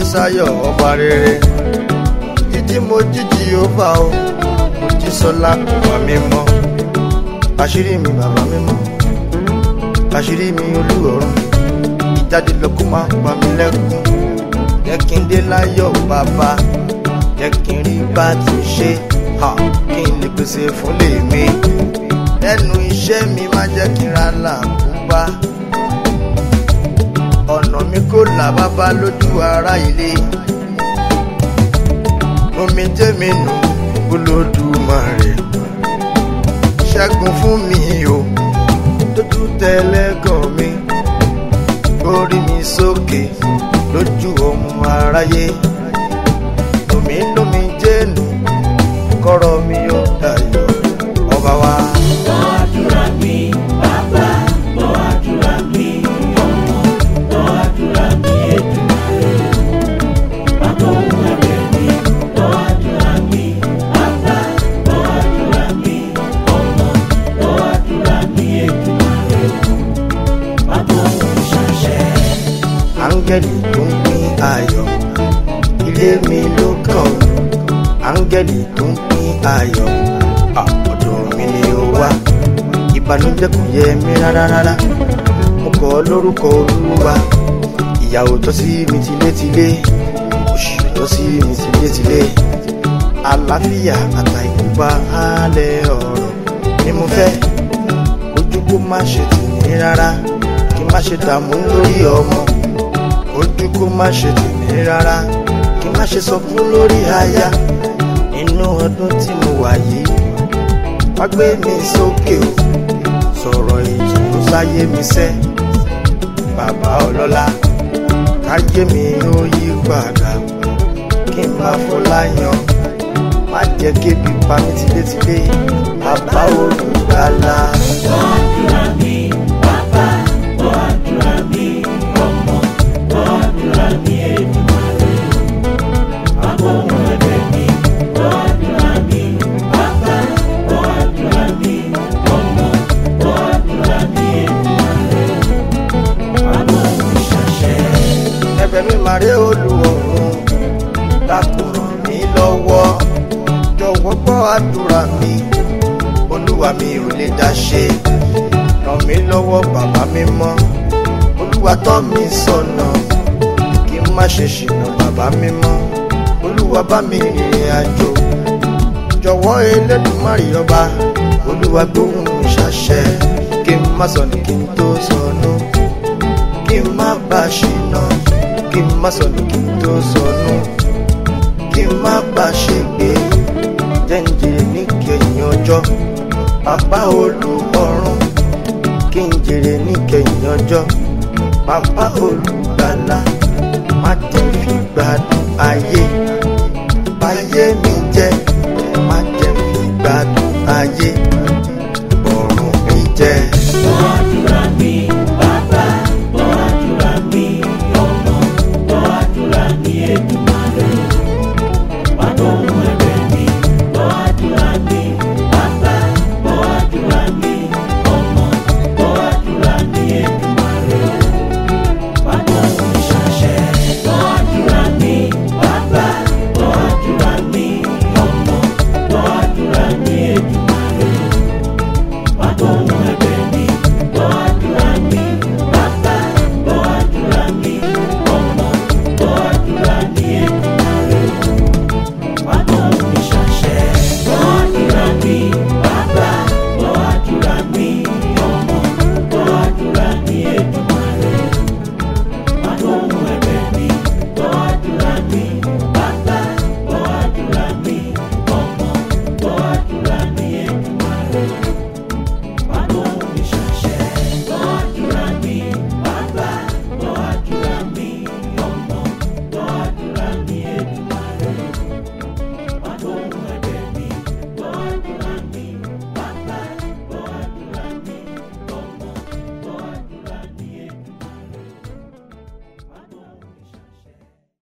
sáyọ̀ ọba rere. Jíjí mo jíjí ó bá o, mo jí sọlá ọba mímọ́. Àṣírí mi bàbá mímọ́, àṣírí mi olúọ̀run. Ìjáde lọ kó máa pa mí lẹ́kún. Jẹ́ kí n dé láyọ̀ bàbá, jẹ́ kí n rí bá ti ṣe, kí n lè pèsè fún lèmi. Lẹ́nu iṣẹ́ mi má jẹ́ kí n ra làkúbá. Ọ̀nà mi kò là bàbá lójú ará ilé. Omi jẹ́ mi nù Olódùmarè. Ṣẹ́gun fún mi o, tójú tẹ́lẹ̀gàn mi. Orí mi sókè lójú ọmọ aráyé. Lómi lómi jẹ́nu kọ́rọ̀ mi ó dayọ̀ ọba wa. Gbọ́ àdúrà mi bàbá, gbọ́ àdúrà mi ọmọ, gbọ́ àdúrà mi Èdùmàrè. Bàbá òun ẹ̀bẹ̀ mi, gbọ́ àdúrà mi bàbá, gbọ́ àdúrà mi ọmọ, gbọ́ àdúrà mi Èdùmàrè. Bàbá òun ṣàṣẹ. Áńgẹ́lì tó ń pín ayọ̀, ilé mi ló kàn. Áńgẹ́lì tó ń pín ayọ̀, ọ̀dọ̀ mi ni ó wà. Ìbànújẹ́ kò yẹ mí rárá, mo kọ̀ ọ́ lórúkọ Olúwa. Ìyàwó tọ́ sí mi tilétilé, òṣì tọ́ sí mi tilétilé. Àlàáfíà àtàìkúbá hálẹ̀ ọ̀rọ̀ ni mo fẹ́. Ojú kó má ṣe tì mí rárá, kí má ṣe dààmú lórí ọmọ. Ojú kó má ṣe tì mí rárá, kí má ṣe sọkún lórí aya. Inú ọdún tí mo wà yìí, wá gbé mi sókè o, sọ̀rọ̀ ìtùnú sáyé mi sẹ́. Bàbá ọlọ́lá, káyé mi ó yí padà, kí n má fọláyàn, má jẹ́ kébi pa mí tilétilé. Bàbá olùgbàlà. Gbọ́ àdúrà mi bàbá, gbọ́ àdúrà mi ọmọ, gbọ́ àdúrà mi Èdùmàrè. Bàbá òun ẹ̀bẹ̀ mi, gbọ́ àdúrà mi bàbá, gbọ́ àdúrà mi ọmọ, gbọ́ àdúrà mi Èdùmàrè. Bàbá òun ṣàṣẹ. Ẹ̀bẹ̀ mi máa rí Olúọ̀run, dákun ràn mí lọ́wọ́. Jọ̀wọ́ gbọ́ àdúrà mi, Olúwa mi ò lè dá ṣe. Ràn mí lọ́wọ́ bàbá mímọ́, Olúwa tọ́ mi sọ́nà, kí n má ṣe ṣìnà bàbá mímọ́. Olúwa bá mi rìnrìn àjò, jọ̀wọ́ Elédùmarè ọba. Olúwa gbóhùn mi ṣàṣẹ, kí n má sọnù kí n tó sọnù, kí n má bá ṣìnà, kí n má sọnù kí n tó sọnù, kí n má bá ṣègbé. Jẹ́ n jèrè níkẹyìn ọjọ́, bàbá Olùọ̀run. Kí n jèrè níkẹyìn ọjọ́, bàbá Olùgbàlà. Má jẹ́ fi gbádùn ayé, báyé mi jẹ́.